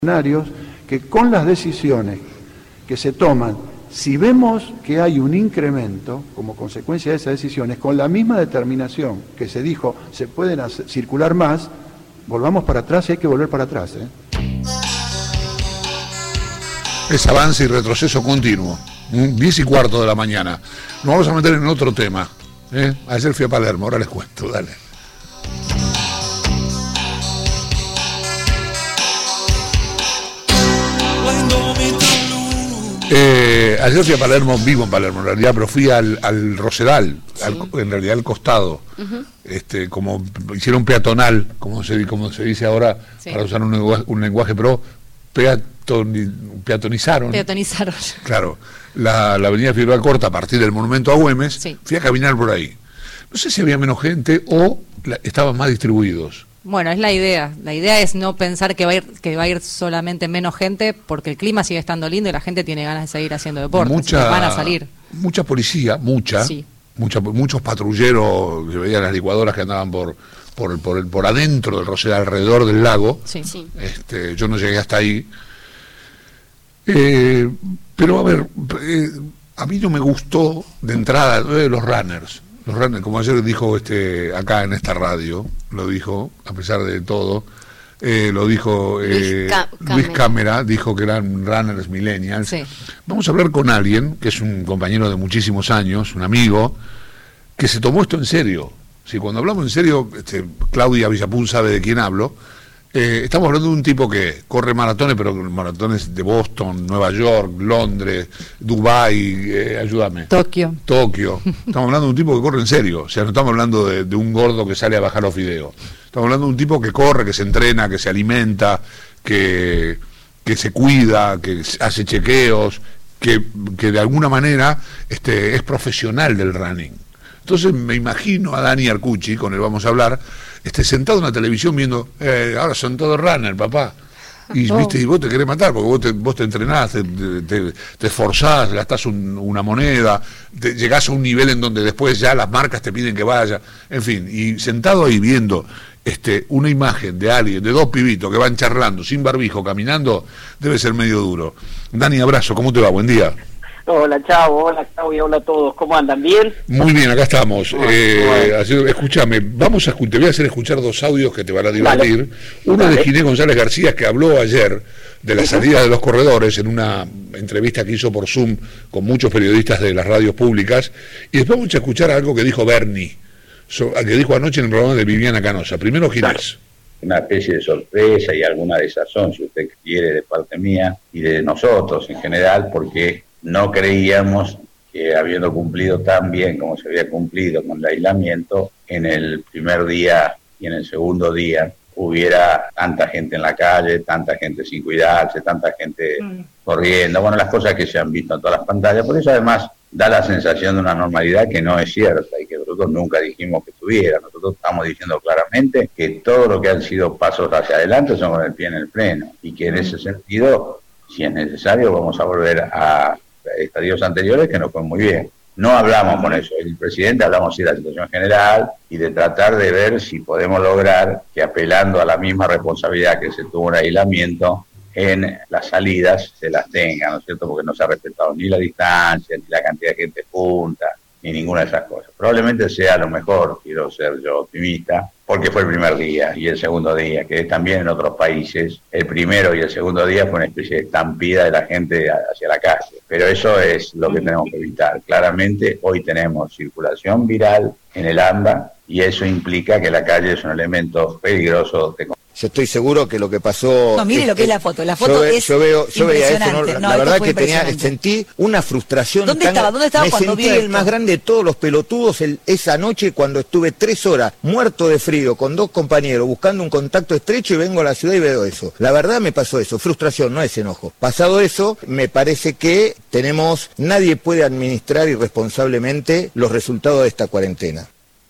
que con las decisiones que se toman, si vemos que hay un incremento como consecuencia de esas decisiones, con la misma determinación que se dijo, se pueden circular más, volvamos para atrás y hay que volver para atrás. Es avance y retroceso continuo. 10:15 de la mañana. Nos vamos a meter en otro tema. Ayer fui a Palermo, ahora les cuento, dale. Ayer fui a Palermo, vivo en Palermo en realidad, pero fui al Rosedal, sí. En realidad al costado, como hicieron peatonal, como se dice ahora, sí. Para usar un lenguaje pro, peatonizaron. Claro, la avenida Figueroa Corta a partir del Monumento a Güemes, sí. Fui a caminar por ahí. No sé si había menos gente o estaban más distribuidos. Bueno, es la idea. La idea es no pensar que va a ir solamente menos gente, porque el clima sigue estando lindo y la gente tiene ganas de seguir haciendo deporte. Van a salir. Mucha policía, sí. Muchos patrulleros, se veían las licuadoras que andaban por adentro del Rosedal, alrededor del lago. Sí. Sí. Yo no llegué hasta ahí. Pero a ver, a mí no me gustó de entrada los runners. Los runners, como ayer dijo acá en esta radio, lo dijo, a pesar de todo, lo dijo Luis Cámara, dijo que eran runners millennials. Sí. Vamos a hablar con alguien, que es un compañero de muchísimos años, un amigo, que se tomó esto en serio. Si cuando hablamos en serio, Claudia Villapun sabe de quién hablo. Estamos hablando de un tipo que corre maratones, pero maratones de Boston, Nueva York, Londres, Dubái, ayúdame. Tokio. Estamos hablando de un tipo que corre en serio. O sea, no estamos hablando de un gordo que sale a bajar los fideos. Estamos hablando de un tipo que corre, que se entrena, que se alimenta, que se cuida, que hace chequeos, que de alguna manera es profesional del running. Entonces me imagino a Dani Arcucci, con él vamos a hablar, sentado en la televisión viendo, ahora son todos runners, papá. Y viste, y vos te querés matar, porque vos te entrenás, te esforzás, gastás una moneda, llegás a un nivel en donde después ya las marcas te piden que vaya, en fin, y sentado ahí viendo una imagen de alguien, de dos pibitos que van charlando, sin barbijo, caminando, debe ser medio duro. Dani, abrazo, ¿cómo te va? Buen día. Hola, Chavo, hola, Claudia, hola a todos, ¿cómo andan? ¿Bien? Muy bien, acá estamos. Escúchame, te voy a hacer escuchar dos audios que te van a divertir. Uno de Ginés González García, que habló ayer de la salida de los corredores en una entrevista que hizo por Zoom con muchos periodistas de las radios públicas, y después vamos a escuchar algo que dijo Bernie, que dijo anoche en el programa de Viviana Canosa. Primero Ginés. Una especie de sorpresa y alguna desazón, si usted quiere, de parte mía y de nosotros en general, porque no creíamos que, habiendo cumplido tan bien como se había cumplido con el aislamiento, en el primer día y en el segundo día hubiera tanta gente en la calle, tanta gente sin cuidarse, tanta gente corriendo, bueno, las cosas que se han visto en todas las pantallas. Por eso además da la sensación de una normalidad que no es cierta y que nosotros nunca dijimos que tuviera. Nosotros estamos diciendo claramente que todo lo que han sido pasos hacia adelante son con el pie en el freno, y que en ese sentido, si es necesario, vamos a volver a estadios anteriores que nos fue muy bien. No hablamos con eso. El presidente hablamos de la situación general y de tratar de ver si podemos lograr que, apelando a la misma responsabilidad que se tuvo en el aislamiento, en las salidas se las tengan, ¿no es cierto? Porque no se ha respetado ni la distancia, ni la cantidad de gente junta, ni ninguna de esas cosas. Probablemente sea lo mejor, quiero ser yo optimista, porque fue el primer día y el segundo día, que también en otros países, el primero y el segundo día fue una especie de estampida de la gente hacia la calle. Pero eso es lo que tenemos que evitar. Claramente hoy tenemos circulación viral en el AMBA y eso implica que la calle es un elemento peligroso de... Yo estoy seguro que lo que pasó... No, mire lo que es la foto. La foto yo veía eso, la verdad que sentí una frustración. ¿Dónde estaba cuando vio esto? Me sentí el más grande de todos los pelotudos esa noche cuando estuve 3 horas muerto de frío con 2 compañeros buscando un contacto estrecho y vengo a la ciudad y veo eso. La verdad me pasó eso, frustración, no es enojo. Pasado eso, me parece que nadie puede administrar irresponsablemente los resultados de esta cuarentena.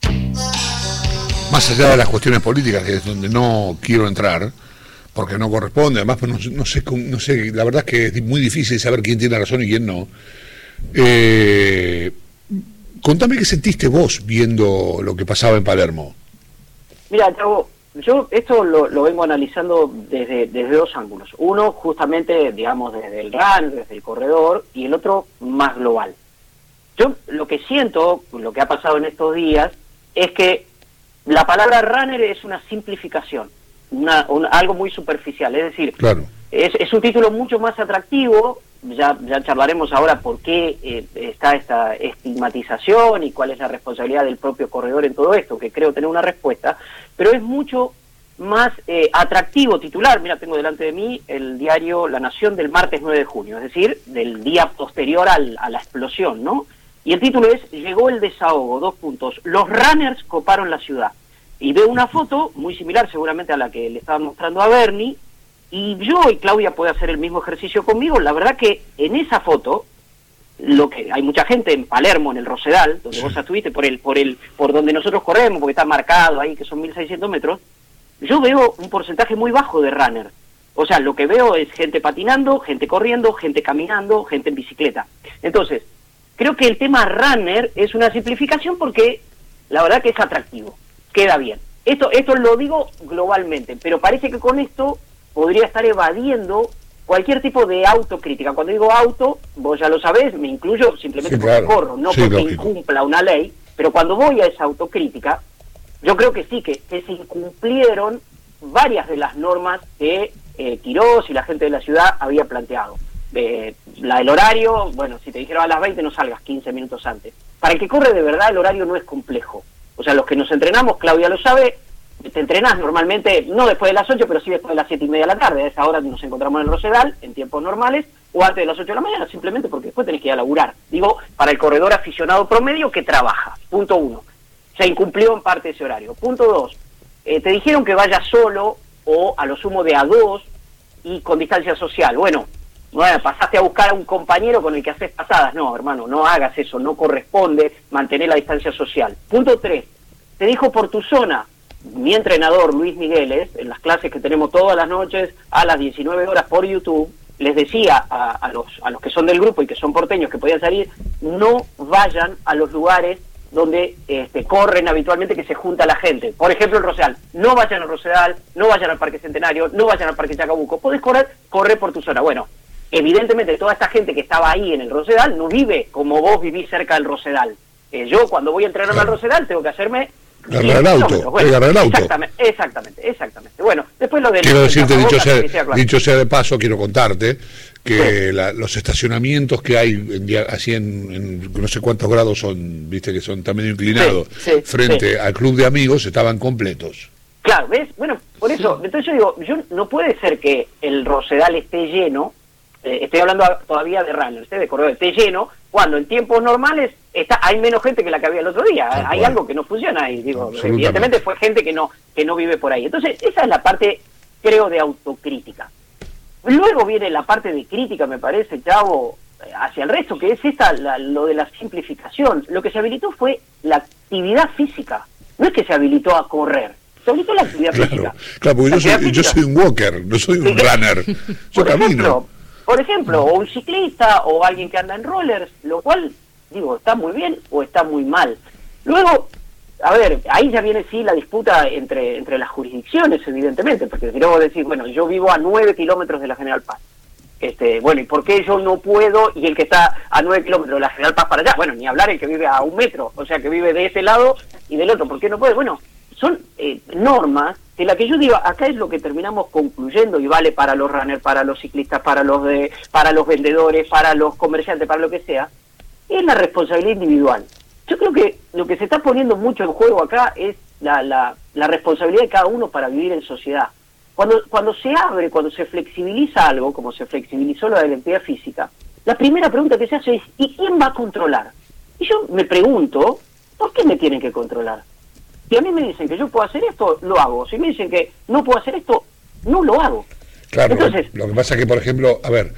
Más allá de las cuestiones políticas, que es donde no quiero entrar, porque no corresponde, además pues no sé, la verdad es que es muy difícil saber quién tiene razón y quién no. Contame qué sentiste vos viendo lo que pasaba en Palermo. Mira, Chavo, yo esto lo vengo analizando desde dos ángulos. Uno, justamente, digamos, desde el run, desde el corredor, y el otro más global. Yo lo que siento, lo que ha pasado en estos días, es que la palabra runner es una simplificación, algo muy superficial. Es decir, claro, es un título mucho más atractivo. Ya charlaremos ahora por qué está esta estigmatización y cuál es la responsabilidad del propio corredor en todo esto, que creo tener una respuesta, pero es mucho más atractivo titular. Mira, tengo delante de mí el diario La Nación del martes 9 de junio, es decir, del día posterior a la explosión, ¿no? Y el título es "Llegó el desahogo, : los runners coparon la ciudad". Y veo una foto muy similar seguramente a la que le estaban mostrando a Bernie, y yo, y Claudia puede hacer el mismo ejercicio conmigo. La verdad que en esa foto, hay mucha gente en Palermo, en el Rosedal, donde vos estuviste, por donde nosotros corremos, porque está marcado ahí que son 1.600 metros, yo veo un porcentaje muy bajo de runner. O sea, lo que veo es gente patinando, gente corriendo, gente caminando, gente en bicicleta. Entonces, creo que el tema runner es una simplificación porque la verdad que es atractivo, queda bien. Esto lo digo globalmente, pero parece que con esto podría estar evadiendo cualquier tipo de autocrítica. Cuando digo auto, vos ya lo sabés, me incluyo simplemente porque corro, no porque incumpla una ley, pero cuando voy a esa autocrítica, yo creo que sí, que se incumplieron varias de las normas que Quirós y la gente de la ciudad había planteado. La del horario, bueno, si te dijeron a las 20 no salgas 15 minutos antes. Para el que corre de verdad el horario no es complejo. O sea, los que nos entrenamos, Claudia lo sabe, te entrenás normalmente, no después de las 8, pero sí después de las 7:30 de la tarde. A esa hora nos encontramos en el Rosedal, en tiempos normales, o antes de las 8 de la mañana, simplemente porque después tenés que ir a laburar. Digo, para el corredor aficionado promedio que trabaja. Punto 1. Se incumplió en parte ese horario. Punto 2. Te dijeron que vayas solo o a lo sumo de a 2 y con distancia social. Bueno, pasaste a buscar a un compañero con el que haces pasadas. No, hermano, no hagas eso, no corresponde mantener la distancia social. Punto 3. Te dijo por tu zona. Mi entrenador, Luis Migueles, en las clases que tenemos todas las noches a las 19 horas por YouTube, les decía a los que son del grupo y que son porteños que podían salir, no vayan a los lugares donde corren habitualmente, que se junta la gente. Por ejemplo, el Rosedal. No vayan al Rosedal, no vayan al Parque Centenario, no vayan al Parque Chacabuco. Podés correr por tu zona. Bueno, evidentemente toda esta gente que estaba ahí en el Rosedal no vive como vos vivís cerca del Rosedal. Yo cuando voy a entrenarme al Rosedal tengo que hacerme... Agarrar el auto, bueno, agarrar el auto. Exactamente. Bueno, después lo de... Quiero decirte, dicho sea de paso, quiero contarte que los estacionamientos que hay así en no sé cuántos grados son, viste que son también inclinados, frente al club de amigos, estaban completos. Claro, ¿ves? Bueno, por eso, entonces yo digo, no puede ser que el Rosedal esté lleno, estoy hablando todavía de runners, de corredores, esté lleno, cuando en tiempos normales hay menos gente que la que había el otro día. Hay algo que no funciona ahí, digo, evidentemente fue gente que no vive por ahí. Entonces, esa es la parte, creo, de autocrítica. Luego viene la parte de crítica, me parece, Chavo, hacia el resto, que es lo de la simplificación. Lo que se habilitó fue la actividad física, no es que se habilitó a correr, se habilitó la actividad física. Claro, porque yo soy un walker, no soy un runner, yo camino. Por ejemplo, o un ciclista o alguien que anda en rollers, lo cual, digo, está muy bien o está muy mal. Luego, a ver, ahí ya viene sí la disputa entre las jurisdicciones, evidentemente, porque si no vos decís, bueno, yo vivo a 9 kilómetros de la General Paz. Bueno, ¿y por qué yo no puedo y el que está a 9 kilómetros de la General Paz para allá? Bueno, ni hablar el que vive a 1 metro, o sea, que vive de ese lado y del otro, ¿por qué no puede? Bueno, son normas que la que yo digo, acá es lo que terminamos concluyendo y vale para los runners, para los ciclistas, para los vendedores, para los comerciantes, para lo que sea, es la responsabilidad individual. Yo creo que lo que se está poniendo mucho en juego acá es la responsabilidad de cada uno para vivir en sociedad. Cuando se abre, cuando se flexibiliza algo, como se flexibilizó la de la actividad física, la primera pregunta que se hace es, ¿y quién va a controlar? Y yo me pregunto, ¿por qué me tienen que controlar? Si a mí me dicen que yo puedo hacer esto, lo hago. Si me dicen que no puedo hacer esto, no lo hago. Claro, entonces, lo que pasa es que, por ejemplo, a ver,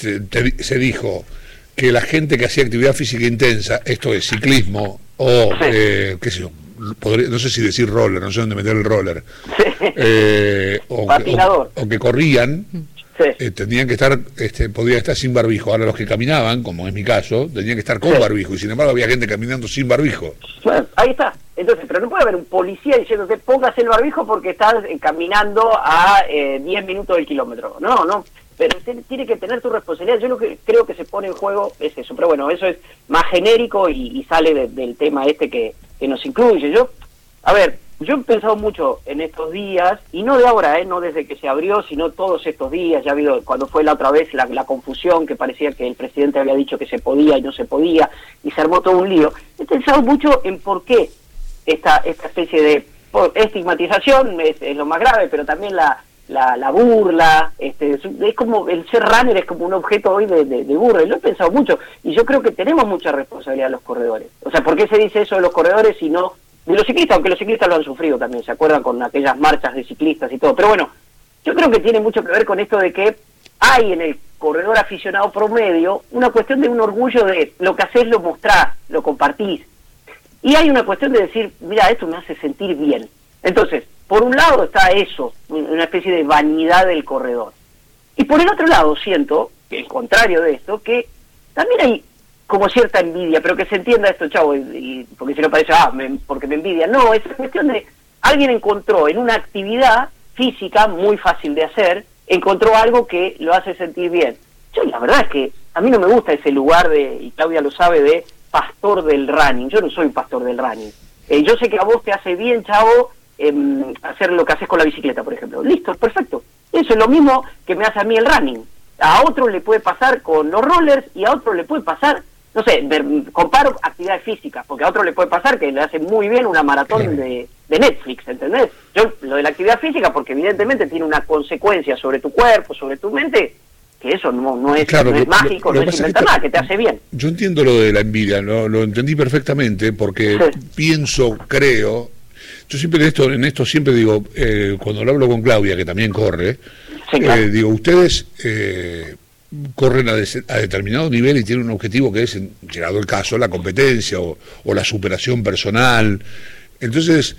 se dijo que la gente que hacía actividad física intensa, esto es ciclismo o, qué sé yo, no sé si decir roller, no sé dónde meter el roller, patinador, o que corrían, tenían que estar, podían estar sin barbijo. Ahora los que caminaban, como es mi caso, tenían que estar con barbijo, y sin embargo había gente caminando sin barbijo. Bueno, ahí está. Entonces, pero no puede haber un policía diciéndote póngase el barbijo porque estás caminando a 10 minutos del kilómetro. No, pero tiene que tener tu responsabilidad. Yo lo que creo que se pone en juego es eso, pero bueno, eso es más genérico y sale del tema que nos incluye. Yo he pensado mucho en estos días, y no de ahora, no desde que se abrió, sino todos estos días. Ya ha habido, cuando fue la otra vez la confusión, que parecía que el presidente había dicho que se podía y no se podía, y se armó todo un lío. He pensado mucho en por qué esta especie de estigmatización es lo más grave, pero también la burla, es como el ser runner es como un objeto hoy de burla, y lo he pensado mucho, y yo creo que tenemos mucha responsabilidad los corredores. O sea, ¿por qué se dice eso de los corredores y no de los ciclistas? Aunque los ciclistas lo han sufrido también, ¿se acuerdan con aquellas marchas de ciclistas y todo? Pero bueno, yo creo que tiene mucho que ver con esto de que hay en el corredor aficionado promedio una cuestión de un orgullo de lo que haces, lo mostrás, lo compartís. Y hay una cuestión de decir, mira, esto me hace sentir bien. Entonces, por un lado está eso, una especie de vanidad del corredor. Y por el otro lado siento, que el contrario de esto, que también hay como cierta envidia, pero que se entienda esto, chavo, y porque si no parece, porque me envidia. No, es cuestión de, alguien encontró en una actividad física muy fácil de hacer, encontró algo que lo hace sentir bien. Yo la verdad es que a mí no me gusta ese lugar y Claudia lo sabe, de pastor del running. Yo no soy pastor del running. Yo sé que a vos te hace bien, chavo, hacer lo que haces con la bicicleta, por ejemplo. Listo, perfecto. Eso es lo mismo que me hace a mí el running. A otro le puede pasar con los rollers y a otro le puede pasar, no sé, comparo actividades físicas, porque a otro le puede pasar que le hace muy bien una maratón de Netflix, ¿entendés? Yo lo de la actividad física, porque evidentemente tiene una consecuencia sobre tu cuerpo, sobre tu mente, que eso no es, claro, no es mágico, no es inventar nada, que te hace bien. Yo entiendo lo de la envidia, lo entendí perfectamente, porque pienso, creo, yo siempre en esto siempre digo, cuando lo hablo con Claudia, que también corre, claro, digo, ustedes corren a determinado nivel y tienen un objetivo que es, llegado el caso, la competencia o la superación personal. Entonces,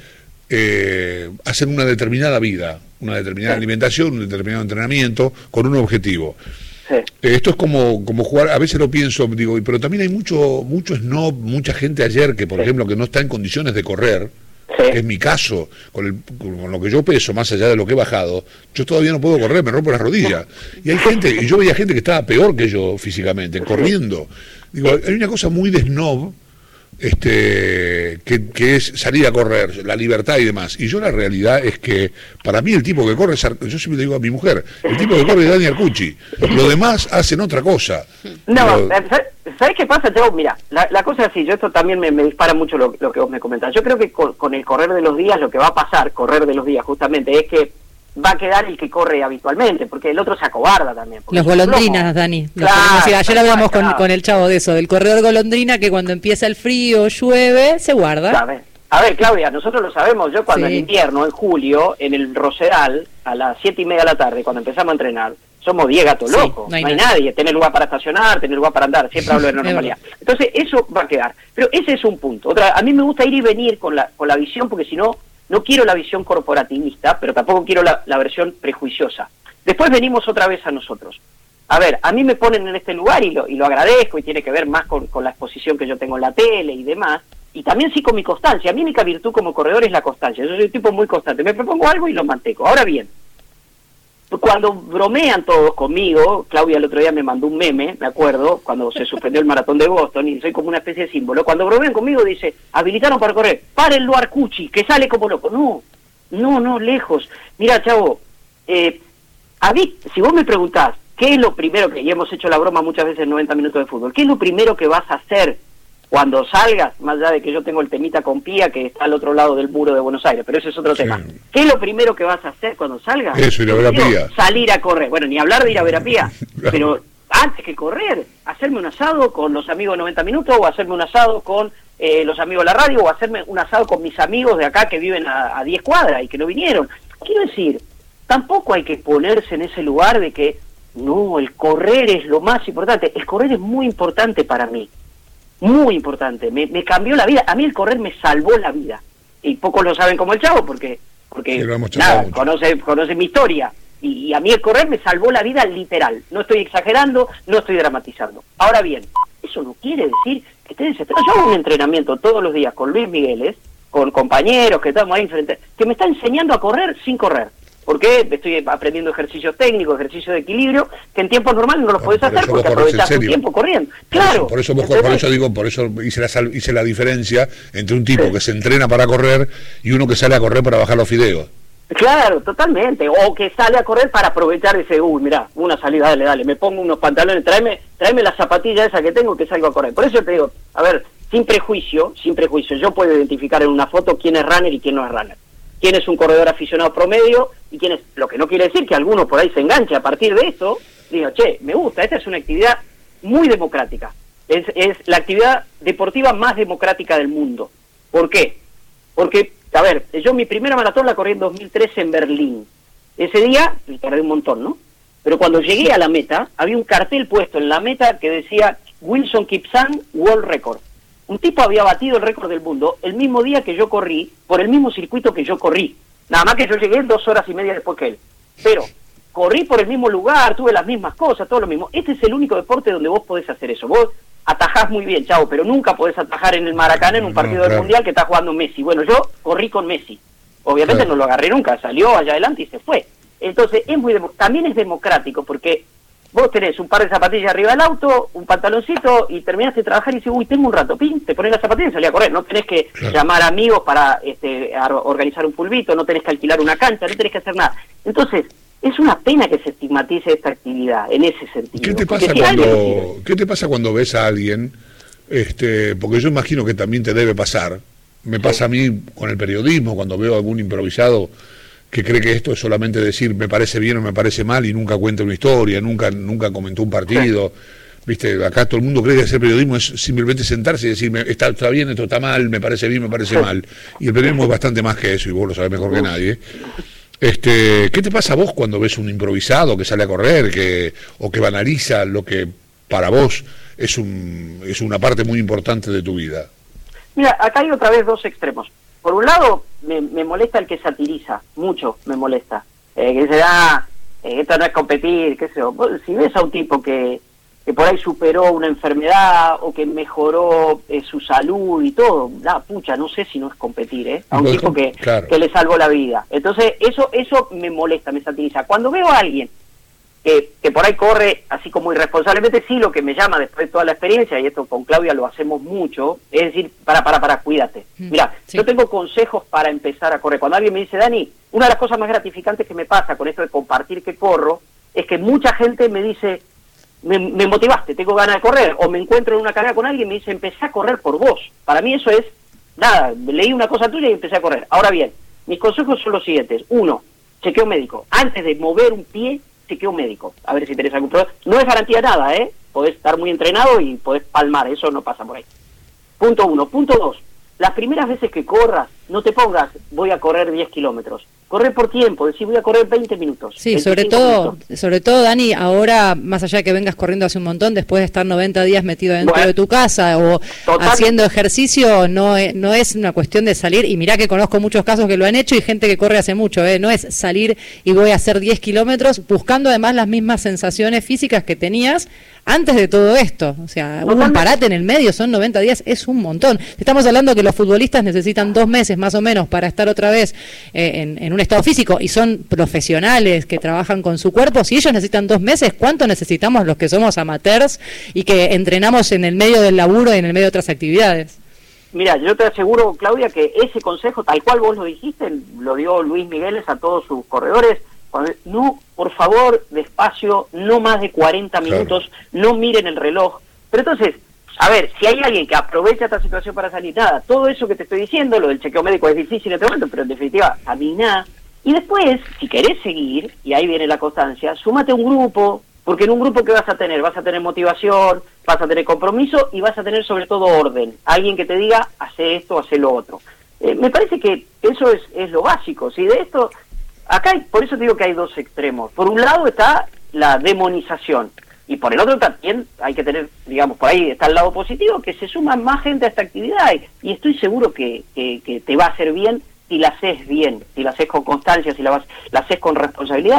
hacen una determinada vida, una determinada alimentación, un determinado entrenamiento, con un objetivo. Esto es como jugar, a veces lo pienso, digo, pero también hay mucho snob, mucha gente ayer que, por ejemplo, que no está en condiciones de correr, que es mi caso, con lo que yo peso, más allá de lo que he bajado, yo todavía no puedo correr, me rompo las rodillas. Y hay gente, y yo veía gente que estaba peor que yo físicamente, corriendo. Digo, hay una cosa muy de snob, que es salir a correr, la libertad y demás. Y yo la realidad es que para mí el tipo que corre, yo siempre le digo a mi mujer, el tipo que corre es Dani Arcucci, los demás hacen otra cosa. No, ¿sabes qué pasa, Chavo? Mira, la cosa es así, yo esto también me dispara mucho lo que vos me comentás. Yo creo que con el correr de los días, lo que va a pasar, correr de los días justamente, es que va a quedar el que corre habitualmente, porque el otro se acobarda también. Los golondrinas, Dani. Claro, ayer hablamos con el Chavo de eso, del corredor golondrina, que cuando empieza el frío, llueve, se guarda. A ver, Claudia, nosotros lo sabemos. Yo cuando en invierno, en julio, en el Rosedal, a las 7:30 de la tarde, cuando empezamos a entrenar, somos 10 gatos locos. No hay nadie. Tener lugar para estacionar, tener lugar para andar. Siempre hablo de normalidad. Entonces, eso va a quedar. Pero ese es un punto. A mí me gusta ir y venir con la visión, porque si no, no quiero la visión corporativista, pero tampoco quiero la versión prejuiciosa. Después venimos otra vez a nosotros. A ver, a mí me ponen en este lugar y lo agradezco, y tiene que ver más con la exposición que yo tengo en la tele y demás, y también sí con mi constancia. A mí mi única virtud como corredor es la constancia. Yo soy un tipo muy constante. Me propongo algo y lo mantengo. Ahora bien, cuando bromean todos conmigo, Claudia el otro día me mandó un meme, me acuerdo, cuando se suspendió el maratón de Boston, y soy como una especie de símbolo. Cuando bromean conmigo dice, habilitaron para correr, párenlo Arcucci, que sale como loco. No, lejos. Mira, Chavo, a mí, si vos me preguntás, ¿qué es lo primero y hemos hecho la broma muchas veces en 90 minutos de fútbol, qué es lo primero que vas a hacer cuando salgas, más allá de que yo tengo el temita con Pía, que está al otro lado del muro de Buenos Aires, pero ese es otro tema. ¿Qué es lo primero que vas a hacer cuando salgas? Eso, ir a ver a Pía. Salir a correr. Bueno, ni hablar de ir a ver a Pía, pero antes que correr, hacerme un asado con los amigos de 90 minutos, o hacerme un asado con los amigos de la radio, o hacerme un asado con mis amigos de acá que viven a 10 cuadras y que no vinieron. Quiero decir, tampoco hay que ponerse en ese lugar de que, no, el correr es lo más importante. El correr es muy importante para mí. Muy importante, me cambió la vida. A mí el correr me salvó la vida. Y pocos lo saben como el Chavo, porque nada, conoce mi historia. Y a mí el correr me salvó la vida literal. No estoy exagerando, no estoy dramatizando. Ahora bien, eso no quiere decir que esté desesperado. Yo hago un entrenamiento todos los días con Luis Migueles, con compañeros que estamos ahí enfrente, que me está enseñando a correr sin correr. Porque estoy aprendiendo ejercicios técnicos, ejercicios de equilibrio, que en tiempos normales no los podés hacer porque aprovechás tu tiempo corriendo. Claro. Por eso hice la diferencia entre un tipo que se entrena para correr y uno que sale a correr para bajar los fideos. Claro, totalmente. O que sale a correr para aprovechar ese, mirá, una salida, dale, me pongo unos pantalones, tráeme la zapatilla esa que tengo que salgo a correr. Por eso te digo, a ver, sin prejuicio, yo puedo identificar en una foto quién es runner y quién no es runner. Quién es un corredor aficionado promedio y quién es, lo que no quiere decir que alguno por ahí se enganche a partir de eso, digo, me gusta, esta es una actividad muy democrática, es la actividad deportiva más democrática del mundo. ¿Por qué? Porque, a ver, yo mi primera maratón la corrí en 2013 en Berlín. Ese día me tardé un montón, ¿no? Pero cuando llegué a la meta, había un cartel puesto en la meta que decía Wilson Kipsang World Record. Un tipo había batido el récord del mundo el mismo día que yo corrí, por el mismo circuito que yo corrí. Nada más que yo llegué 2 horas y media después que él. Pero corrí por el mismo lugar, tuve las mismas cosas, todo lo mismo. Este es el único deporte donde vos podés hacer eso. Vos atajás muy bien, chavo, pero nunca podés atajar en el Maracaná en un partido del Mundial que está jugando Messi. Bueno, yo corrí con Messi. Obviamente no lo agarré nunca, salió allá adelante y se fue. Entonces, también es democrático porque vos tenés un par de zapatillas arriba del auto, un pantaloncito, y terminaste de trabajar y dices, tengo un rato, te pones las zapatillas y salís a correr. No tenés que llamar amigos para organizar un pulvito, no tenés que alquilar una cancha, no tenés que hacer nada. Entonces, es una pena que se estigmatice esta actividad, en ese sentido. ¿Qué te pasa cuando ves a alguien? Porque yo imagino que también te debe pasar. Me pasa a mí con el periodismo, cuando veo a algún improvisado que cree que esto es solamente decir me parece bien o me parece mal y nunca cuenta una historia, nunca comentó un partido. Viste, acá todo el mundo cree que hacer periodismo es simplemente sentarse y decir está bien, esto está mal, me parece bien, me parece mal. Y el periodismo es bastante más que eso y vos lo sabés mejor que nadie. ¿Qué te pasa a vos cuando ves un improvisado que sale a correr o que banaliza lo que para vos es una parte muy importante de tu vida? Mira, acá hay otra vez 2 extremos. Por un lado, me molesta el que satiriza, mucho me molesta. Que dice, esto no es competir, qué sé yo. Si ves a un tipo que por ahí superó una enfermedad o que mejoró su salud y todo, no sé si no es competir, a un tipo que le salvó la vida. Entonces, eso me molesta, me satiriza. Cuando veo a alguien que por ahí corre así como irresponsablemente, sí, lo que me llama después de toda la experiencia, y esto con Claudia lo hacemos mucho, es decir, para, cuídate. Mira, yo tengo consejos para empezar a correr. Cuando alguien me dice, Dani, una de las cosas más gratificantes que me pasa con esto de compartir que corro, es que mucha gente me dice, me motivaste, tengo ganas de correr, o me encuentro en una carrera con alguien y me dice, empecé a correr por vos. Para mí eso es, leí una cosa tuya y empecé a correr. Ahora bien, mis consejos son los siguientes. 1, chequeo médico. Antes de mover un pie, chequeo médico, a ver si tenés algún problema. No es garantía nada, podés estar muy entrenado y podés palmar, eso no pasa por ahí. Punto 1. Punto 2, las primeras veces que corras, no te pongas, voy a correr 10 kilómetros. Correr por tiempo, decir, voy a correr 20 minutos. Sí, sobre todo, Dani, ahora, más allá de que vengas corriendo hace un montón, después de estar 90 días metido dentro de tu casa o haciendo ejercicio, no es una cuestión de salir, y mirá que conozco muchos casos que lo han hecho y gente que corre hace mucho, no es salir y voy a hacer 10 kilómetros, buscando además las mismas sensaciones físicas que tenías antes de todo esto. O sea, un parate en el medio, son 90 días, es un montón. Estamos hablando que los futbolistas necesitan 2 meses más o menos para estar otra vez en un estado físico, y son profesionales que trabajan con su cuerpo. Si ellos necesitan 2 meses, ¿cuánto necesitamos los que somos amateurs y que entrenamos en el medio del laburo y en el medio de otras actividades? Mira, yo te aseguro, Claudia, que ese consejo, tal cual vos lo dijiste, lo dio Luis Migueles a todos sus corredores. No, por favor, despacio, no más de 40 minutos, no miren el reloj. Pero entonces, a ver, si hay alguien que aprovecha esta situación para salir, todo eso que te estoy diciendo, lo del chequeo médico es difícil en este momento, pero en definitiva, caminá. Y después, si querés seguir, y ahí viene la constancia, súmate a un grupo, porque en un grupo ¿qué vas a tener? Vas a tener motivación, vas a tener compromiso y vas a tener sobre todo orden. Alguien que te diga, hace esto, hace lo otro. Me parece que eso es lo básico. ¿Sí? De esto, acá por eso te digo que hay 2 extremos. Por un lado está la demonización, y por el otro también hay que tener, digamos, por ahí está el lado positivo, que se suma más gente a esta actividad, y estoy seguro que te va a hacer bien si la haces bien, si la haces con constancia, si la haces con responsabilidad.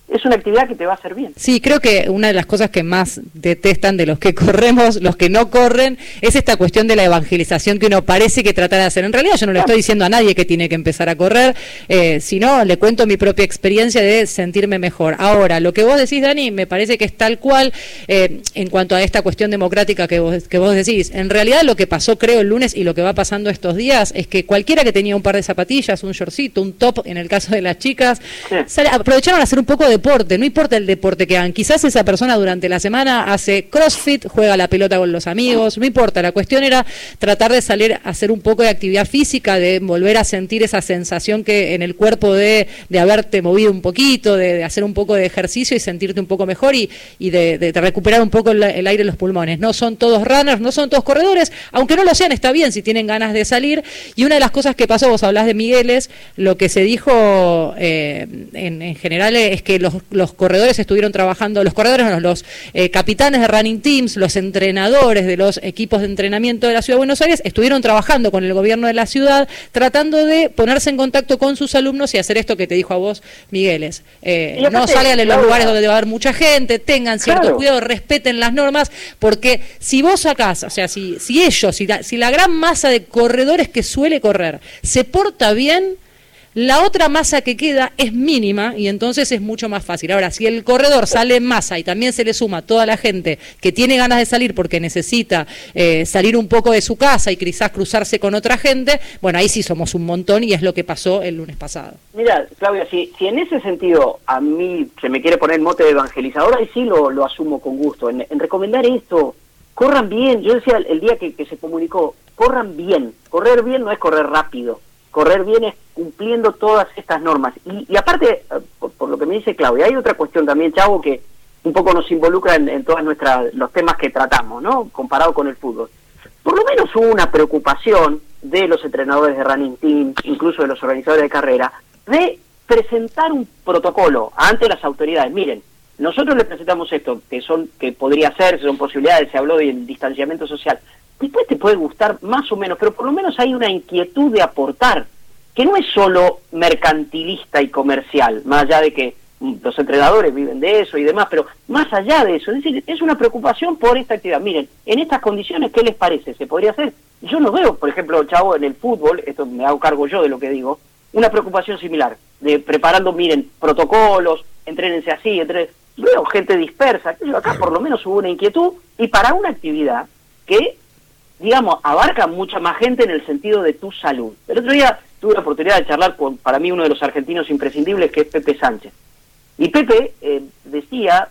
es una actividad que te va a hacer bien. Sí, creo que una de las cosas que más detestan de los que corremos, los que no corren, es esta cuestión de la evangelización que uno parece que trata de hacer. En realidad yo no le estoy diciendo a nadie que tiene que empezar a correr, sino le cuento mi propia experiencia de sentirme mejor. Ahora, lo que vos decís, Dani, me parece que es tal cual en cuanto a esta cuestión democrática que vos decís. En realidad lo que pasó, creo, el lunes y lo que va pasando estos días es que cualquiera que tenía un par de zapatillas, un shortcito, un top, en el caso de las chicas, aprovecharon a hacer un poco de deporte, no importa el deporte que hagan, quizás esa persona durante la semana hace crossfit, juega la pelota con los amigos, no importa, la cuestión era tratar de salir a hacer un poco de actividad física, de volver a sentir esa sensación que en el cuerpo de haberte movido un poquito, de hacer un poco de ejercicio y sentirte un poco mejor y de recuperar un poco el aire en los pulmones. No son todos runners, no son todos corredores, aunque no lo sean, está bien si tienen ganas de salir. Y una de las cosas que pasó, vos hablás de Migueles, lo que se dijo en general es que los corredores estuvieron trabajando, los capitanes de running teams, los entrenadores de los equipos de entrenamiento de la Ciudad de Buenos Aires estuvieron trabajando con el gobierno de la ciudad, tratando de ponerse en contacto con sus alumnos y hacer esto que te dijo a vos, Migueles. No salgan en los lugares donde va a haber mucha gente, tengan cierto cuidado, respeten las normas, porque si vos sacás, o sea, si la gran masa de corredores que suele correr se porta bien, la otra masa que queda es mínima y entonces es mucho más fácil. Ahora, si el corredor sale en masa y también se le suma toda la gente que tiene ganas de salir porque necesita salir un poco de su casa y quizás cruzarse con otra gente, bueno, ahí sí somos un montón y es lo que pasó el lunes pasado. Mira, Claudia, si en ese sentido a mí se me quiere poner mote de evangelizadora, y sí lo asumo con gusto, en recomendar esto, corran bien. Yo decía el día que se comunicó, corran bien. Correr bien no es correr rápido. Correr bien es cumpliendo todas estas normas. Y aparte, por lo que me dice Claudia, hay otra cuestión también, Chavo, que un poco nos involucra en todos los temas que tratamos, ¿no? Comparado con el fútbol. Por lo menos hubo una preocupación de los entrenadores de running team, incluso de los organizadores de carrera, de presentar un protocolo ante las autoridades. Miren, nosotros les presentamos esto, que podría ser, son posibilidades, se habló del distanciamiento social. Después te puede gustar más o menos, pero por lo menos hay una inquietud de aportar, que no es solo mercantilista y comercial, más allá de que los entrenadores viven de eso y demás, pero más allá de eso, es decir, es una preocupación por esta actividad. Miren, en estas condiciones, ¿qué les parece? ¿Se podría hacer? Yo no veo, por ejemplo, Chavo, en el fútbol, esto me hago cargo yo de lo que digo, una preocupación similar, de preparando, miren, protocolos, entrénense así, veo gente dispersa, acá por lo menos hubo una inquietud, y para una actividad que, digamos, abarca mucha más gente en el sentido de tu salud. El otro día tuve la oportunidad de charlar con, para mí, uno de los argentinos imprescindibles, que es Pepe Sánchez. Y Pepe decía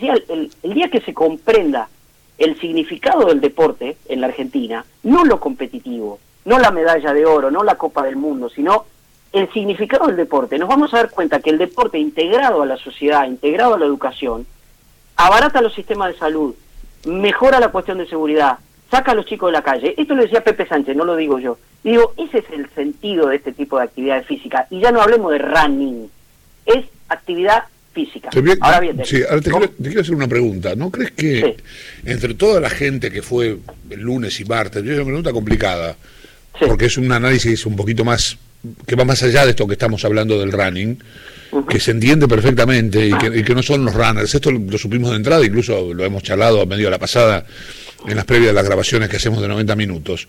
el día que se comprenda el significado del deporte en la Argentina, no lo competitivo, no la medalla de oro, no la Copa del Mundo, sino el significado del deporte, nos vamos a dar cuenta que el deporte integrado a la sociedad, integrado a la educación, abarata los sistemas de salud, mejora la cuestión de seguridad, saca a los chicos de la calle. Esto lo decía Pepe Sánchez, no lo digo yo. Y digo, ese es el sentido de este tipo de actividad física. Y ya no hablemos de running, es actividad física. Ahora bien, sí, ahora te quiero hacer una pregunta. ¿No crees que entre toda la gente que fue el lunes y martes, es una pregunta complicada, porque es un análisis un poquito más, que va más allá de esto que estamos hablando del running, que se entiende perfectamente y que no son los runners? Esto lo supimos de entrada, incluso lo hemos charlado a medio de la pasada en las previas de las grabaciones que hacemos de 90 minutos.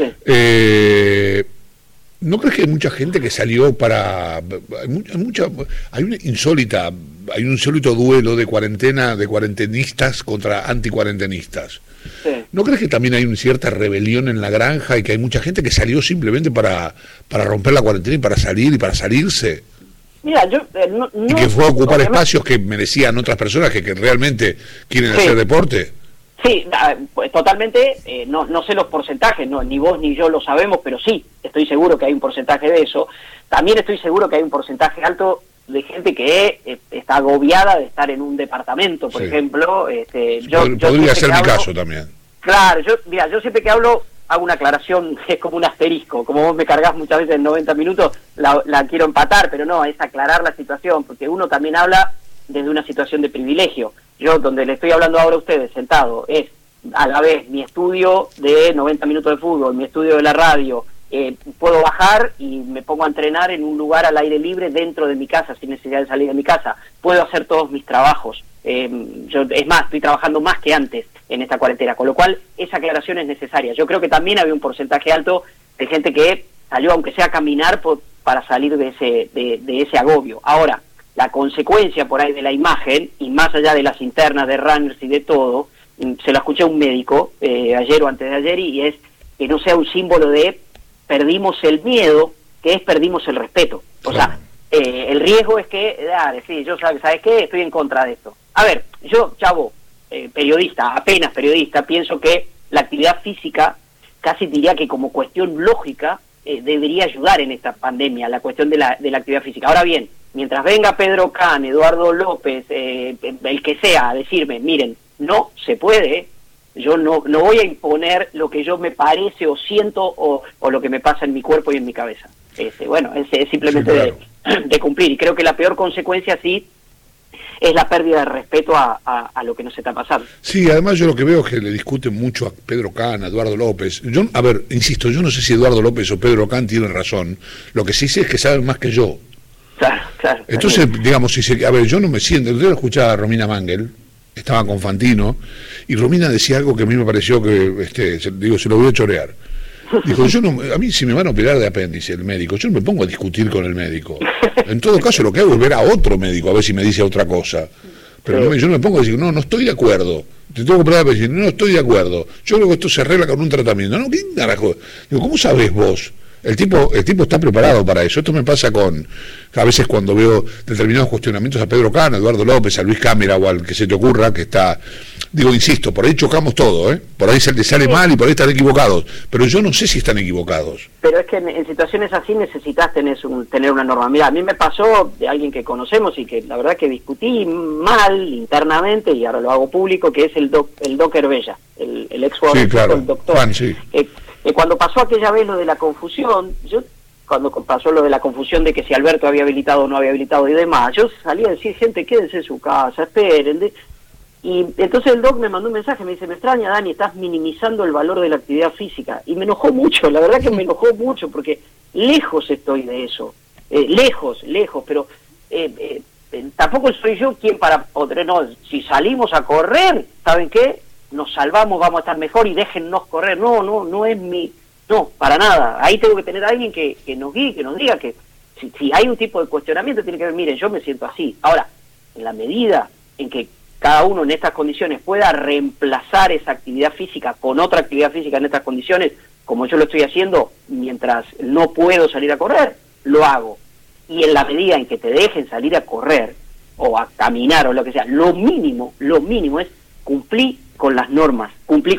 ¿No crees que hay mucha gente que salió para... Hay un insólito duelo de cuarentenistas contra anticuarentenistas? ¿No crees que también hay una cierta rebelión en la granja y que hay mucha gente que salió simplemente para romper la cuarentena y para salir y para salirse? Mira, yo y que fue a ocupar espacios que merecían otras personas que realmente quieren hacer deporte. Sí, pues totalmente, no sé los porcentajes, ni vos ni yo lo sabemos, pero sí, estoy seguro que hay un porcentaje de eso. También estoy seguro que hay un porcentaje alto de gente que está agobiada de estar en un departamento, por ejemplo. Podría ser mi caso también. Claro, yo siempre que hablo hago una aclaración, es como un asterisco, como vos me cargas muchas veces en 90 minutos, la quiero empatar, pero no, es aclarar la situación, porque uno también habla desde una situación de privilegio. Yo, donde le estoy hablando ahora a ustedes, sentado, es a la vez mi estudio de 90 minutos de fútbol, mi estudio de la radio, puedo bajar y me pongo a entrenar en un lugar al aire libre dentro de mi casa, sin necesidad de salir de mi casa. Puedo hacer todos mis trabajos. Es más, estoy trabajando más que antes en esta cuarentena, con lo cual esa aclaración es necesaria. Yo creo que también había un porcentaje alto de gente que salió, aunque sea a caminar, para salir de ese agobio. Ahora, la consecuencia por ahí de la imagen, y más allá de las internas de runners y de todo, se lo escuché a un médico ayer o antes de ayer, y es que no sea un símbolo de perdimos el miedo, que es perdimos el respeto. O sea, el riesgo es que, dale, sí, yo ¿sabes qué? Estoy en contra de esto. A ver, yo, chavo, periodista, apenas periodista, pienso que la actividad física, casi diría que como cuestión lógica, debería ayudar en esta pandemia, la cuestión de la actividad física. Ahora bien, mientras venga Pedro Can, Eduardo López, el que sea, a decirme, miren, no se puede, yo no voy a imponer lo que yo me parece o siento o lo que me pasa en mi cuerpo y en mi cabeza. Bueno, es simplemente sí, claro, de cumplir. Y creo que la peor consecuencia, sí, es la pérdida de respeto a lo que nos está pasando. Sí, además yo lo que veo es que le discuten mucho a Pedro Can, a Eduardo López. A ver, insisto, yo no sé si Eduardo López o Pedro Can tienen razón. Lo que sí sé es que saben más que yo. Claro. Entonces, digamos, a ver, yo no me siento. Yo escuchaba a Romina Mangel, estaba con Fantino, y Romina decía algo que a mí me pareció que, se lo voy a chorear. Dijo, a mí si me van a operar de apéndice el médico, yo no me pongo a discutir con el médico. En todo caso, lo que hago es ver a otro médico a ver si me dice otra cosa. Pero yo no me pongo a decir, no estoy de acuerdo. Te tengo que operar de apéndice, no estoy de acuerdo. Yo creo que esto se arregla con un tratamiento. No, ¿qué carajo? Digo, ¿cómo sabes vos? El tipo está preparado para eso. Esto me pasa a veces cuando veo determinados cuestionamientos a Pedro Can, a Eduardo López, a Luis Cámara o al que se te ocurra, que está... Digo, insisto, por ahí chocamos todo, por ahí le sale mal y por ahí están equivocados, pero yo no sé si están equivocados. Pero es que en situaciones así necesitas tener una norma. Mira, a mí me pasó de alguien que conocemos y que la verdad que discutí mal internamente, y ahora lo hago público, que es el Doc Herbella, el ex jugador, sí, claro, el doctor. Juan, sí. Cuando pasó aquella vez lo de la confusión, cuando pasó lo de la confusión de que si Alberto había habilitado o no había habilitado y demás, yo salí a decir, gente, quédense en su casa, esperen. Y entonces el doc me mandó un mensaje, me dice, me extraña, Dani, estás minimizando el valor de la actividad física. Y me enojó mucho, la verdad que me enojó mucho, porque lejos estoy de eso, lejos, pero tampoco soy yo quien para poder, no, si salimos a correr, ¿saben qué? Nos salvamos, vamos a estar mejor y déjennos correr. No es no, para nada. Ahí tengo que tener a alguien que nos guíe, que nos diga que si hay un tipo de cuestionamiento, tiene que ver, miren, yo me siento así. Ahora, en la medida en que cada uno en estas condiciones pueda reemplazar esa actividad física con otra actividad física en estas condiciones, como yo lo estoy haciendo mientras no puedo salir a correr, lo hago. Y en la medida en que te dejen salir a correr o a caminar o lo que sea, lo mínimo es cumplir con las normas.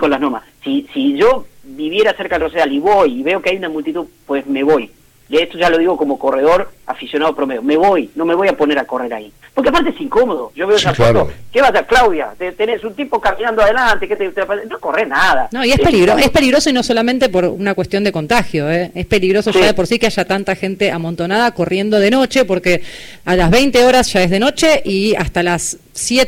Si yo viviera cerca del Rosedal y voy y veo que hay una multitud, pues me voy. Y esto ya lo digo como corredor aficionado promedio. Me voy, no me voy a poner a correr ahí. Porque aparte es incómodo. Yo veo esa foto. ¿Qué vas a hacer, Claudia? Tenés un tipo caminando adelante, no corre nada. No, y es peligroso y no solamente por una cuestión de contagio, Es peligroso ya de por sí que haya tanta gente amontonada corriendo de noche, porque a las 20 horas ya es de noche y hasta las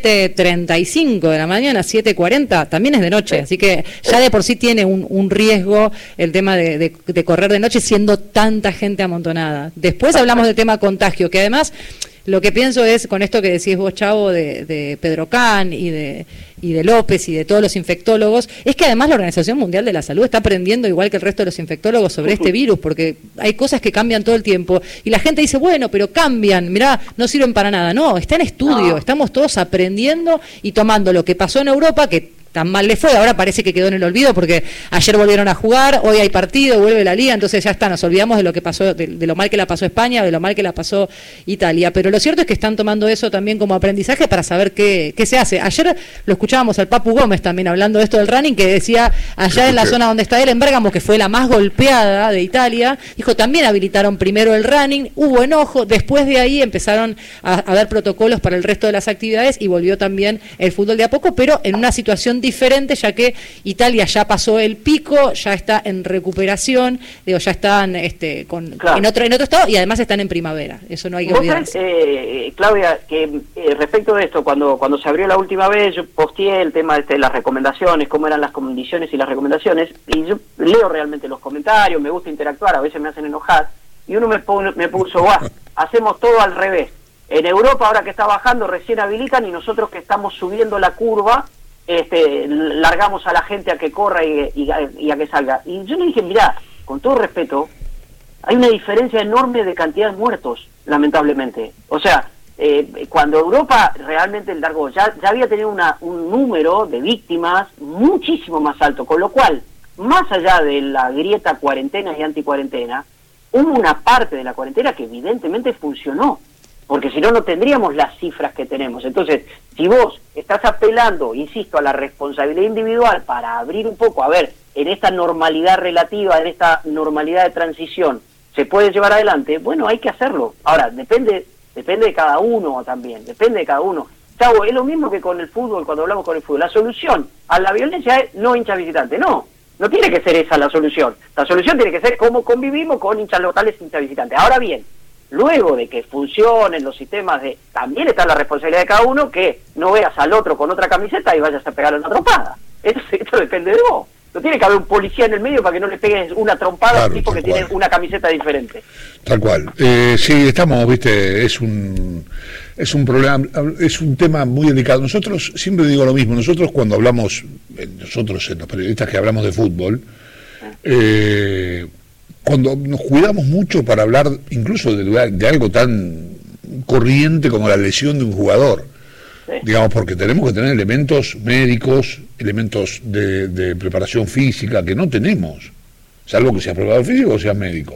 7:35 de la mañana, 7:40, también es de noche. Así que ya de por sí tiene un riesgo el tema de correr de noche siendo tanta gente amontonada. Después hablamos del tema contagio, que además lo que pienso es, con esto que decís vos, Chavo, de Pedro Can y de López y de todos los infectólogos, es que además la Organización Mundial de la Salud está aprendiendo, igual que el resto de los infectólogos, sobre este virus, porque hay cosas que cambian todo el tiempo, y la gente dice, bueno, pero cambian, mirá, no sirven para nada. No, está en estudio, estamos todos aprendiendo y tomando lo que pasó en Europa, que tan mal le fue, ahora parece que quedó en el olvido porque ayer volvieron a jugar, hoy hay partido, vuelve la liga, entonces ya está, nos olvidamos de lo que pasó, de lo mal que la pasó España, de lo mal que la pasó Italia, pero lo cierto es que están tomando eso también como aprendizaje para saber qué se hace. Ayer lo escuchábamos al Papu Gómez también hablando de esto del running, que decía allá en la zona donde está él, en Bérgamo, que fue la más golpeada de Italia, dijo, también habilitaron primero el running, hubo enojo, después de ahí empezaron a haber protocolos para el resto de las actividades y volvió también el fútbol de a poco, pero en una situación situación diferente, ya que Italia ya pasó el pico, ya está en recuperación, ya están en otro estado y además están en primavera, eso no hay que olvidarse. Claudia, que respecto de esto, cuando se abrió la última vez, yo posteé el tema de las recomendaciones, cómo eran las condiciones y las recomendaciones, y yo leo realmente los comentarios, me gusta interactuar, a veces me hacen enojar, y uno me puso, hacemos todo al revés. En Europa, ahora que está bajando, recién habilitan, y nosotros que estamos subiendo la curva, largamos a la gente a que corra y a que salga. Y yo le dije, mirá, con todo respeto, hay una diferencia enorme de cantidad de muertos, lamentablemente. O sea, cuando Europa realmente largó, ya había tenido un número de víctimas muchísimo más alto, con lo cual, más allá de la grieta cuarentena y anticuarentena, hubo una parte de la cuarentena que evidentemente funcionó, porque si no, no tendríamos las cifras que tenemos. Entonces, si vos estás apelando, insisto, a la responsabilidad individual para abrir un poco, a ver, en esta normalidad relativa, en esta normalidad de transición, ¿se puede llevar adelante? Bueno, hay que hacerlo. Ahora, depende de cada uno también, depende de cada uno. Chavo, es lo mismo que con el fútbol, cuando hablamos con el fútbol. La solución a la violencia es no hinchas visitantes, no tiene que ser esa la solución. La solución tiene que ser cómo convivimos con hinchas locales y hinchas visitantes. Ahora bien, luego de que funcionen los sistemas también está la responsabilidad de cada uno, que no veas al otro con otra camiseta y vayas a pegarle una trompada. Esto depende de vos. No tiene que haber un policía en el medio para que no le pegues una trompada al tipo que tiene una camiseta diferente. Tal cual. Sí, estamos, viste, es un problema, es un tema muy delicado. Nosotros, siempre digo lo mismo, nosotros cuando hablamos, nosotros los periodistas que hablamos de fútbol, cuando nos cuidamos mucho para hablar incluso de algo tan corriente como la lesión de un jugador, digamos, porque tenemos que tener elementos médicos, elementos de preparación física que no tenemos, salvo que seas preparador físico o seas médico.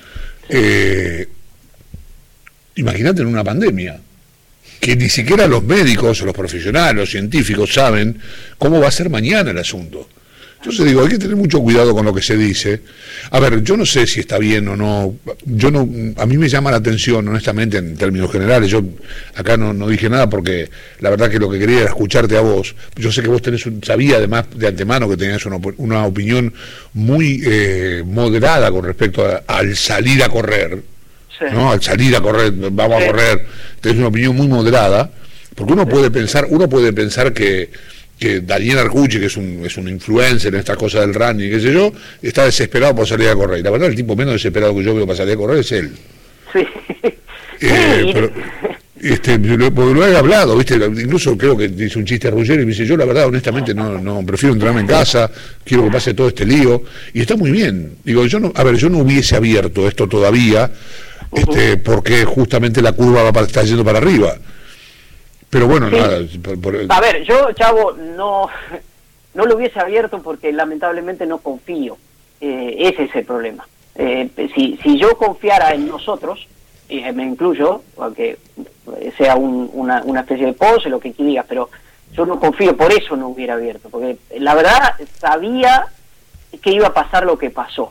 Imagínate en una pandemia, que ni siquiera los médicos, los profesionales, los científicos saben cómo va a ser mañana el asunto. Entonces digo, hay que tener mucho cuidado con lo que se dice. A ver, yo no sé si está bien o no. A mí me llama la atención, honestamente, en términos generales. Yo acá no dije nada porque la verdad que lo que quería era escucharte a vos. Yo sé que vos sabía además de antemano que tenías una opinión muy moderada con respecto al salir a correr. Sí. ¿No? Al salir a correr, vamos a correr. Tenés una opinión muy moderada, porque uno puede pensar que Daniel Arcucci, que es un influencer en estas cosas del running, qué sé yo, está desesperado por salir a correr. Y la verdad, el tipo menos desesperado que yo veo para salir a correr es él. Sí. Pero, porque lo he hablado, ¿viste? Incluso creo que dice un chiste a Ruggeri y me dice, yo la verdad, honestamente, no prefiero entrarme en casa, quiero que pase todo este lío. Y está muy bien. Digo, yo no hubiese abierto esto todavía, porque justamente la curva está yendo para arriba. Pero bueno, sí. Nada. A ver, yo, Chavo, no lo hubiese abierto porque lamentablemente no confío. Ese es el problema. Si yo confiara en nosotros, me incluyo, aunque sea una especie de pose, lo que digas, pero yo no confío, por eso no hubiera abierto. Porque la verdad sabía que iba a pasar lo que pasó.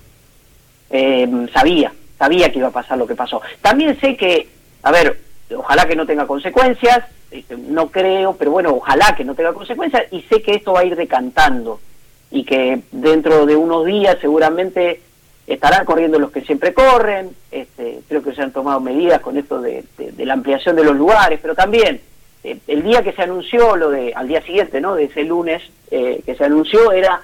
Sabía que iba a pasar lo que pasó. También sé que, a ver, ojalá que no tenga consecuencias, no creo, pero bueno, ojalá que no tenga consecuencias, y sé que esto va a ir decantando y que dentro de unos días seguramente estarán corriendo los que siempre corren. Creo que se han tomado medidas con esto de la ampliación de los lugares, pero también el día que se anunció al día siguiente, ¿no?, de ese lunes que se anunció, era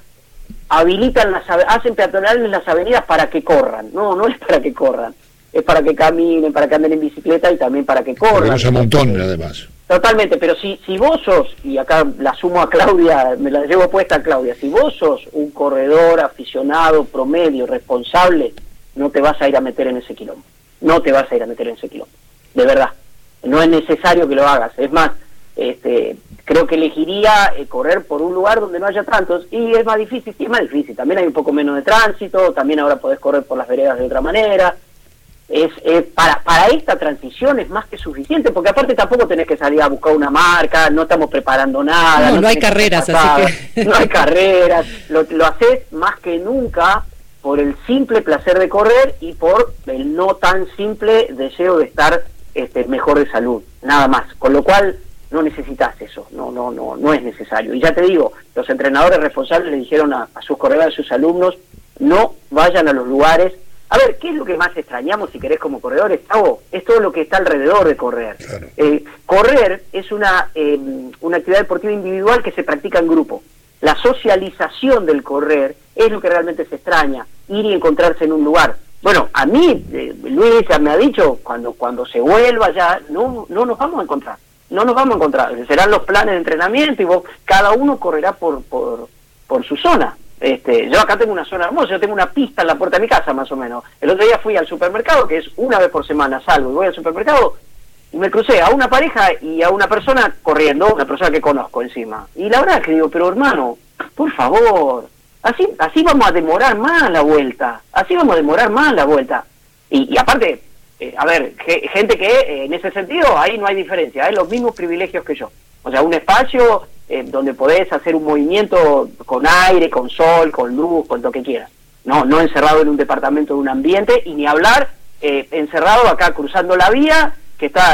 hacen peatonales las avenidas para que corran. No es para que corran, es para que caminen, para que anden en bicicleta y también para que corran. Para que no se amontonen, además. Totalmente, pero si vos sos, y acá la sumo a Claudia, me la llevo puesta a Claudia, si vos sos un corredor aficionado, promedio, responsable, no te vas a ir a meter en ese quilombo. No te vas a ir a meter en ese quilombo. De verdad. No es necesario que lo hagas. Es más, creo que elegiría correr por un lugar donde no haya tantos, y es más difícil, sí, es más difícil. También hay un poco menos de tránsito, también ahora podés correr por las veredas de otra manera. Para esta transición es más que suficiente, porque aparte tampoco tenés que salir a buscar una marca, no estamos preparando nada. No hay carreras, así que... No hay carreras, lo haces más que nunca por el simple placer de correr y por el no tan simple deseo de estar mejor de salud, nada más. Con lo cual, no necesitas eso, no es necesario. Y ya te digo, los entrenadores responsables le dijeron a sus corredores, a sus alumnos, no vayan a los lugares. A ver, ¿qué es lo que más extrañamos, si querés, como corredores, Gustavo? Es todo lo que está alrededor de correr. Claro. Correr es una actividad deportiva individual que se practica en grupo. La socialización del correr es lo que realmente se extraña, ir y encontrarse en un lugar. Bueno, a mí, Luis ya me ha dicho, cuando se vuelva ya, no nos vamos a encontrar. No nos vamos a encontrar. Serán los planes de entrenamiento y cada uno correrá por su zona. Yo acá tengo una zona hermosa, yo tengo una pista en la puerta de mi casa, más o menos. El otro día fui al supermercado, que es una vez por semana, salgo y voy al supermercado, y me crucé a una pareja y a una persona corriendo, una persona que conozco encima. Y la verdad es que digo, pero hermano, por favor, así vamos a demorar más la vuelta. Y aparte, a ver, gente que en ese sentido, ahí no hay diferencia, hay los mismos privilegios que yo. O sea, un espacio donde podés hacer un movimiento con aire, con sol, con luz, con lo que quieras. No encerrado en un departamento de un ambiente, y ni hablar encerrado acá cruzando la vía, que está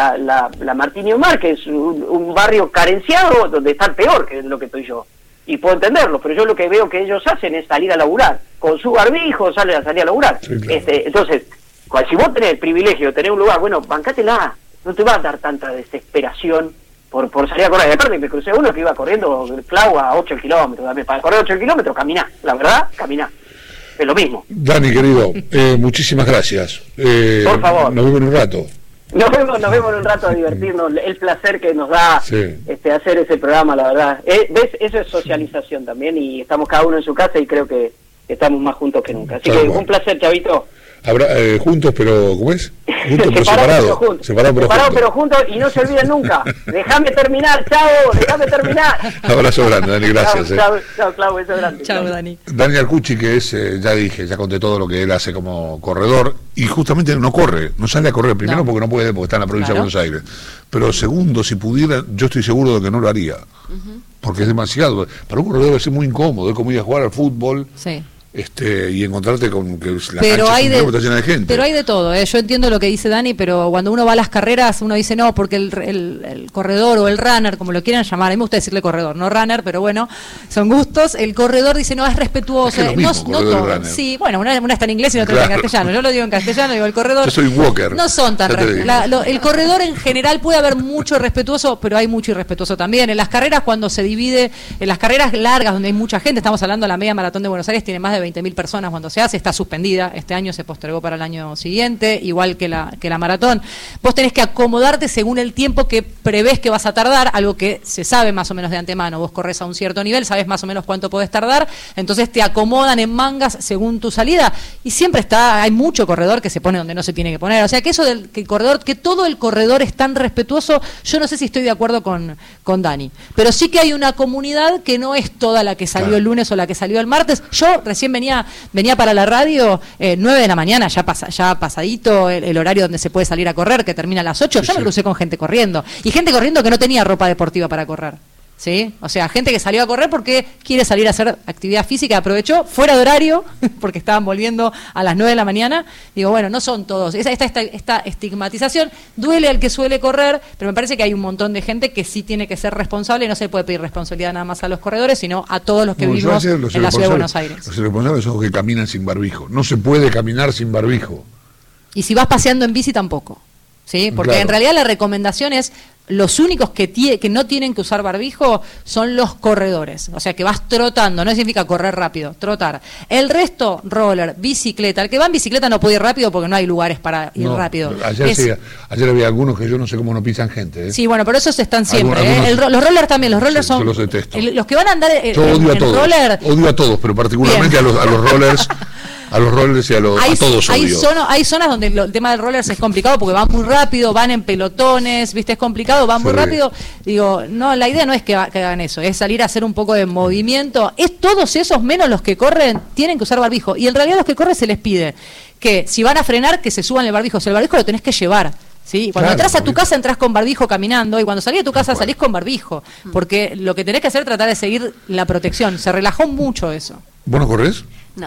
la Martín y Omar, que es un barrio carenciado, donde está peor que lo que estoy yo. Y puedo entenderlo, pero yo lo que veo que ellos hacen es salir a laburar. Con su barbijo salen a salir a laburar. Sí, claro. Entonces, si vos tenés el privilegio de tener un lugar, bueno, bancátela, no te va a dar tanta desesperación por salir a correr. De aparte me crucé uno que iba corriendo Clau a 8 kilómetros. Para correr 8 kilómetros, caminá. La verdad, caminá. Es lo mismo. Dani, querido, muchísimas gracias. Por favor. Nos vemos en un rato. Nos vemos en un rato a divertirnos. El placer que nos da hacer ese programa, la verdad. ¿Ves? Eso es socialización también, y estamos cada uno en su casa y creo que estamos más juntos que nunca. Así que un placer, Chavito. Habrá, juntos, pero ¿cómo es? Juntos pero separados. Separados pero juntos, y no se olviden nunca. Déjame terminar, chao, déjame terminar. Abrazo grande, Dani, gracias. Chao, Clau, beso grande. Chao, Dani. Dani Arcucci, que es, ya conté todo lo que él hace como corredor, y justamente no corre, no sale a correr, primero porque no puede, porque está en la provincia de Buenos Aires. Pero segundo, si pudiera, yo estoy seguro de que no lo haría. Porque es demasiado. Para un corredor es muy incómodo, es como ir a jugar al fútbol. Sí. Y encontrarte con que la pero cancha está llena de gente. Pero hay de todo, yo entiendo lo que dice Dani, pero cuando uno va a las carreras uno dice no, porque el corredor o el runner, como lo quieran llamar, a mí me gusta decirle corredor, no runner, pero bueno, son gustos. El corredor dice no, es respetuoso, es que no todo. Sí, bueno, una está en inglés y otra está en castellano. Yo lo digo en castellano, digo el corredor. Yo soy walker. No son tan el corredor en general puede haber mucho respetuoso, pero hay mucho irrespetuoso también. En las carreras, cuando se divide, en las carreras largas donde hay mucha gente, estamos hablando de la media maratón de Buenos Aires, tiene más de 20.000 personas cuando se hace, está suspendida, este año se postergó para el año siguiente, igual que la maratón. Vos tenés que acomodarte según el tiempo que prevés que vas a tardar, algo que se sabe más o menos de antemano. Vos corres a un cierto nivel, sabés más o menos cuánto podés tardar, entonces te acomodan en mangas según tu salida, y siempre hay mucho corredor que se pone donde no se tiene que poner. O sea que eso que todo el corredor es tan respetuoso, yo no sé si estoy de acuerdo con Dani, pero sí que hay una comunidad que no es toda la que salió el lunes o la que salió el martes. Yo recién venía para la radio, 9 de la mañana, ya pasadito el horario donde se puede salir a correr, que termina a las 8, me crucé con gente corriendo, y gente corriendo que no tenía ropa deportiva para correr. ¿Sí? O sea, gente que salió a correr porque quiere salir a hacer actividad física, aprovechó fuera de horario, porque estaban volviendo a las 9 de la mañana. Digo, bueno, no son todos. Esta estigmatización duele al que suele correr, pero me parece que hay un montón de gente que sí tiene que ser responsable, y no se puede pedir responsabilidad nada más a los corredores, sino a todos los que vivimos en la ciudad de Buenos Aires. Los responsables son los que caminan sin barbijo. No se puede caminar sin barbijo. Y si vas paseando en bici tampoco. ¿Sí? Porque en realidad la recomendación es los únicos que no tienen que usar barbijo son los corredores, o sea que vas trotando, no significa correr rápido, trotar. El resto, roller, bicicleta. El que va en bicicleta no puede ir rápido porque no hay lugares para ir rápido. Ayer había algunos que yo no sé cómo no pisan gente. Sí, bueno, pero esos están siempre. Los rollers también, los rollers son... Yo los detesto. Los que van a andar yo odio a todos, roller... Odio a todos, pero particularmente a los rollers... A los rollers y a todos odio. Hay zonas donde el tema del rollers es complicado porque van muy rápido, van en pelotones, ¿viste? Es complicado, van muy rápido. Digo, no, la idea no es que hagan eso, es salir a hacer un poco de movimiento. Es todos esos, menos los que corren, tienen que usar barbijo. Y en realidad los que corren se les pide que si van a frenar, que se suban el barbijo. O sea, el barbijo lo tenés que llevar. ¿Sí? Cuando entras a tu casa entras con barbijo caminando, y cuando salís de tu casa salís con barbijo, porque lo que tenés que hacer es tratar de seguir la protección. Se relajó mucho eso. ¿Vos no corres? No.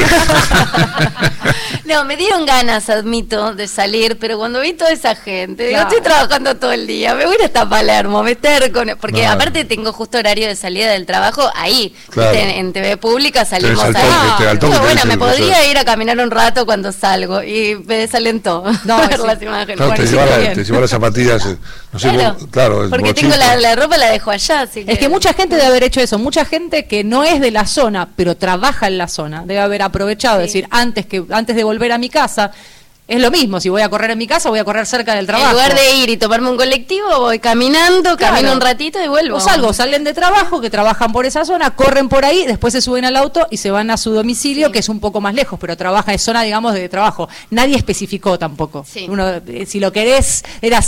No, me dieron ganas, admito, de salir, pero cuando vi toda esa gente, digo, estoy trabajando todo el día, me voy a ir hasta Palermo, porque aparte tengo justo horario de salida del trabajo ahí, en TV Pública salimos ahí. Bueno, me podría ir a caminar un rato cuando salgo, y me desalentó ver las imágenes. Claro, te lleva las zapatillas, no sé, claro, porque tengo la ropa, la dejo allá. Así que... Es que mucha gente debe haber hecho eso, mucha gente que no es de la zona, pero trabaja en la zona, debe haber aprovechado, decir, antes de volver a mi casa, es lo mismo, si voy a correr en mi casa, voy a correr cerca del trabajo. En lugar de ir y tomarme un colectivo, voy caminando, camino un ratito y vuelvo. O salen de trabajo, que trabajan por esa zona, corren por ahí, después se suben al auto y se van a su domicilio, que es un poco más lejos, pero trabaja, es zona, digamos, de trabajo. Nadie especificó tampoco. Uno, si lo querés, era